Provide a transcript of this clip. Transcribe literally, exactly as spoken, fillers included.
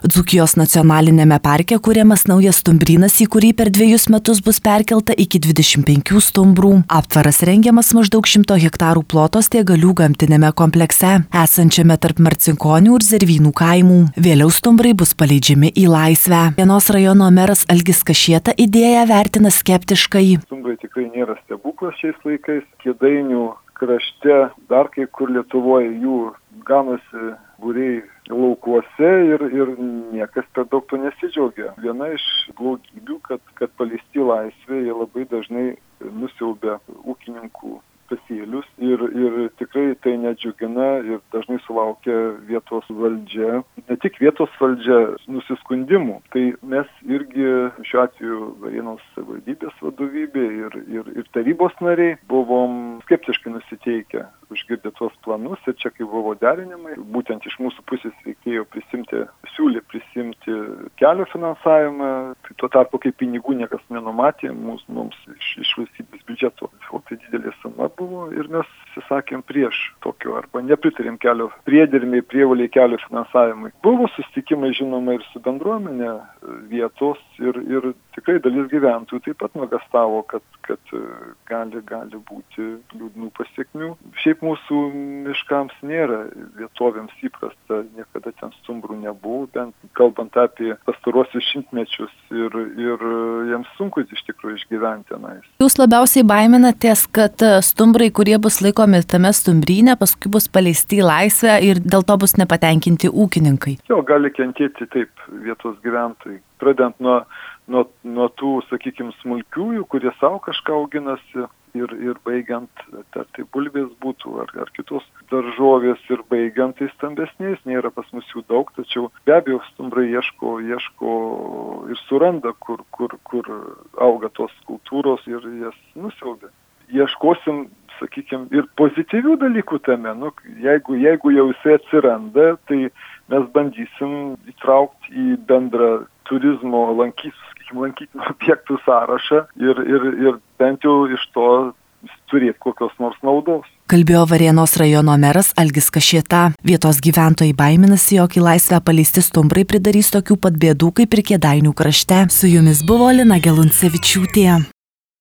Dzūkijos nacionalinėme parke kuriamas naujas stumbrynas, į kurį per dviejus metus bus perkelta iki dvidešimt penkių stumbrų. Aptvaras rengiamas maždaug šimto hektarų ploto Stiegalių gamtinėme komplekse, esančiame tarp Marcinkonių ir Zervynų kaimų. Vėliau stumbrai bus paleidžiami į laisvę. Vienos rajono meras Algis Kašėta idėją vertina skeptiškai. Stumbrai tikrai nėra stebuklas šiais laikais. Kėdainių krašte, dar kai kur Lietuvoje jų ganosi būriai laukuose ir, ir niekas per daug to nesidžiaugia. Viena iš blogybių, kad, kad paleisti laisvė, jie labai dažnai nusiaubia ūkininkų pasėlius ir, ir tikrai tai nedžiugina ir dažnai sulaukia vietos valdžia, ne tik vietos valdžia, nusiskundimų. Tai mes irgi šiuo atveju Varėnos savivaldybės vadovybė ir, ir, ir tarybos nariai buvom skeptiškai nusiteikę, užgirdę tuos planus ir čia kai buvo derinimai, būtent iš mūsų pusės reikėjo prisimti, siūlė prisimti kelio finansavimą, tai tuo tarpu kaip pinigų niekas nenumatė, mums, mums iš, iš valstybės biudžeto, o tai didelė suma buvo ir mes sakėm prieš tokio arba nepritarėm kelio priedermiai prievoliai kelio finansavimui. Buvo susitikimai žinoma ir su bendruomenė vietos ir, ir tikrai dalis gyventojų taip pat nuogąstavo, kad, kad gali, gali būti liūdnų pasiekmių. Šiaip mūsų miškams nėra vietovėms įprasta, niekada ten stumbrų nebuvo, bent kalbant apie pastaruosius šimtmečius ir, ir jiems sunku iš tikrųjų išgyventi tenais. Jūs labiausiai baiminatės, kad stumbrai, kurie bus laikomi tame stumbryne, paskui bus paleisti į laisvę ir dėl to bus nepatenkinti ūkininkai? Jo, gali kentėti taip vietos gyventojai. Pradedant nuo, nuo, nuo tų, sakykime, smulkiųjų, kurie savo kažką auginasi ir, ir baigiant, ar tai bulvės būtų, ar, ar kitos daržovės ir baigiant tai stambesniais, nėra pas mus jų daug, tačiau be abejo stumbrai ieško, ieško ir suranda, kur, kur, kur auga tos kultūros ir jas nusiaubia. Ieškosim, sakykime, ir pozityvių dalykų tame. Nu, jeigu, jeigu jau jisai atsiranda, tai mes bandysim įtraukti į bendrą turizmo lankytų, sakykime, lankytinų objektų sąrašą ir, ir, ir bent jau iš to turėti kokios nors naudos. Kalbėjo Varėnos rajono meras Algis Kašėta. Vietos gyventojai baiminasi, jog į laisvę paleisti stumbrai pridarys tokių pat bėdų kaip ir Kėdainių krašte. Su jumis buvo Lina Geluncevičiūtė.